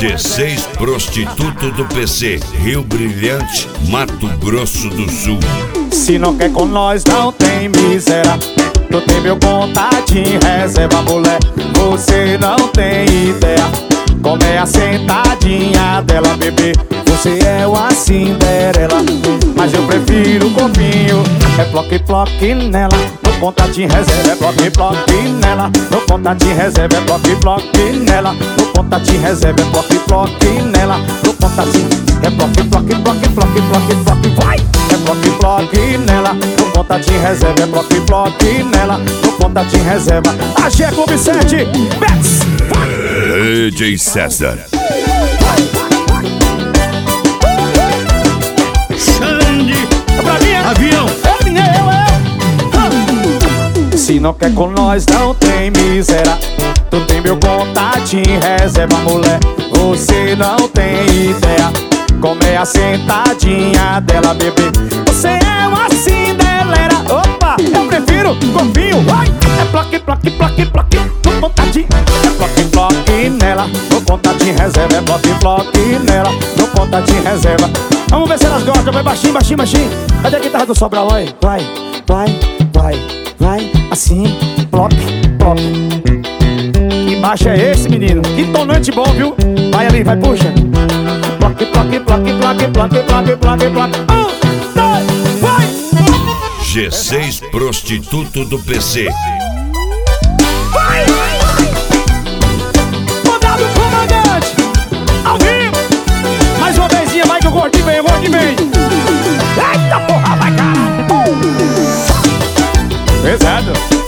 G6 Prostituto do PC, Rio Brilhante, Mato Grosso do Sul. Se não quer com nós, não tem miséria. Tu tem meu contatinho, reserva, mulher. Você não tem ideia como é a sentadinha dela, bebê. Você é uma Cinderela, mas eu prefiro o corpinho. É ploque nela, no contatinho reserva. É ploque nela, no contatinho reserva. É ploque nela, no contatinho reserva. É ploque nela, no contatinho. É ploque, vai! É ploque nela, no contatinho reserva. É ploque nela, no contatinho reserva. AG Clube 7, Bex! DJ César. Xande, é pra mim, avião. É minha, Se não quer com nós, não tem miséria. Tu tem meu contatinho, reserva, mulher. Você não tem ideia como é a sentadinha dela, bebê. Você é uma Cinderela. Opa, eu prefiro corpinho, vai! É ploque, no contatinho. É ploque nela, no contatinho reserva. É ploque nela, no contatinho reserva. Vamos ver se elas gostam, vai baixinho. Cadê a guitarra do Sobral, vai? Vai, assim, ploque. Que baixo é esse, menino? Que tonante bom, viu? Vai ali, vai, puxa. Ploque. 2, vai! G6 Prostituto do PC. Vai! Mandado comandante! Ao vivo! Mais uma vezinha, vai que o gordinho vem, Eita porra, vai, cara! Pesado!